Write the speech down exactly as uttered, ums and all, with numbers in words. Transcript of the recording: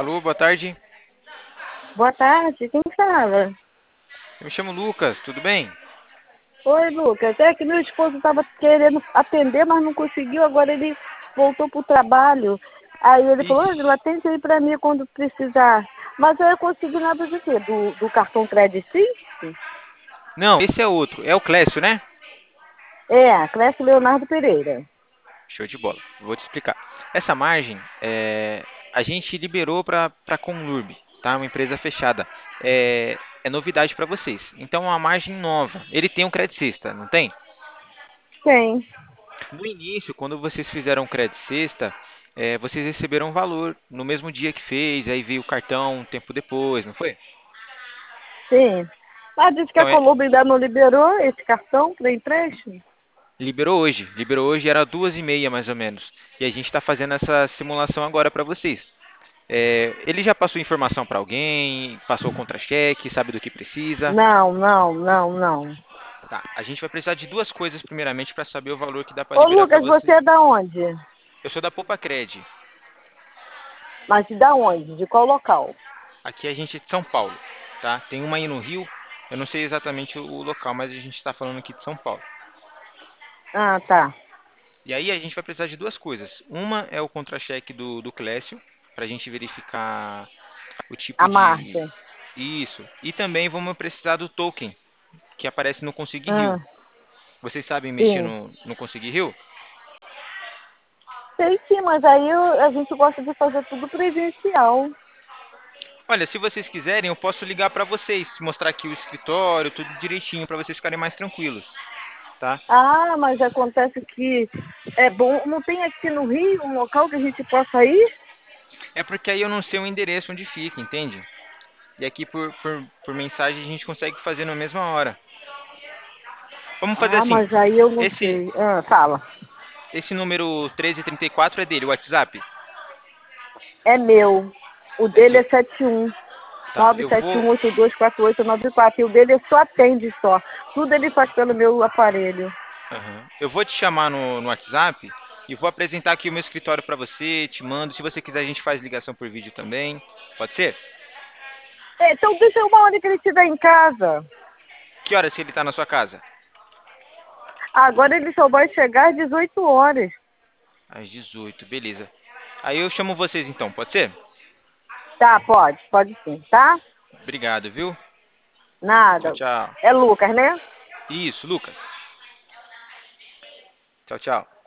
Alô, boa tarde. Boa tarde, quem fala? Eu me chamo Lucas, tudo bem? Oi, Lucas. É que meu esposo estava querendo atender, mas não conseguiu. Agora ele voltou para o trabalho. Aí ele falou, Ixi. Ângela, atende aí para mim quando precisar. Mas eu não consegui nada de quê? Do, do cartão Credit Suisse? Não, esse é outro. É o Clécio, né? É, Clécio Leonardo Pereira. Show de bola. Vou te explicar. Essa margem, é, a gente liberou para a Conlurb, tá? Uma empresa fechada. É, é novidade para vocês. Então, é uma margem nova. Ele tem um Credit Sexta, não tem? Tem, No início, quando vocês fizeram o Credit Sexta, é, vocês receberam um valor no mesmo dia que fez, aí veio o cartão um tempo depois, não foi? sim. Mas disse que a Então, é, Colombo ainda não liberou esse cartão para empréstimo? liberou hoje. Liberou hoje, era duas e meia mais ou menos. E a gente está fazendo essa simulação agora para vocês. É, ele já passou informação para alguém, passou o contra-cheque, sabe do que precisa. Não, não, não, não. Tá, a gente vai precisar de duas coisas primeiramente para saber o valor que dá para Ô, liberar para Lucas, você. você é da onde? Eu sou da Poupa Cred. Mas de da onde? De qual local? Aqui a gente é de São Paulo, tá? Tem uma aí no Rio. Eu não sei exatamente o local, mas a gente está falando aqui de São Paulo. Ah, tá. E aí a gente vai precisar de duas coisas. Uma é o contra-cheque do, do Clécio, para a gente verificar o tipo A de. Márcia. Isso. E também vamos precisar do token, que aparece no Consig Rio. Ah, Vocês sabem mexer sim. no, no Consig Rio? Sei sim, mas aí eu- a gente gosta de fazer tudo presencial. Olha, se vocês quiserem, eu posso ligar para vocês, mostrar aqui o escritório, tudo direitinho, para vocês ficarem mais tranquilos, tá? Ah, mas acontece que é bom. Não tem aqui no Rio um local que a gente possa ir? É porque aí eu não sei o endereço onde fica, entende? E aqui por, por, por mensagem a gente consegue fazer na mesma hora. Vamos fazer Ah, assim. mas aí eu não Esse, sei. Ah, fala. esse número um três três quatro é dele, o WhatsApp? É meu. O É dele seu. é sete um. Tá, nove eu sete vou. um oito dois quatro oito nove quatro. E o dele só atende só. Tudo ele faz pelo meu aparelho. Aham. Eu vou te chamar no, no WhatsApp e vou apresentar aqui o meu escritório para você, te mando. Se você quiser, a gente faz ligação por vídeo também. Pode ser? É, então deixa uma hora que ele estiver em casa. Que horas que ele tá na sua casa? Agora ele só vai chegar às dezoito horas. Às dezoito, beleza. Aí eu chamo vocês então, pode ser? Tá, pode, pode sim, tá? Obrigado, viu? Tchau, Nada. tchau. É Lucas, né? Isso, Lucas. Tchau, tchau.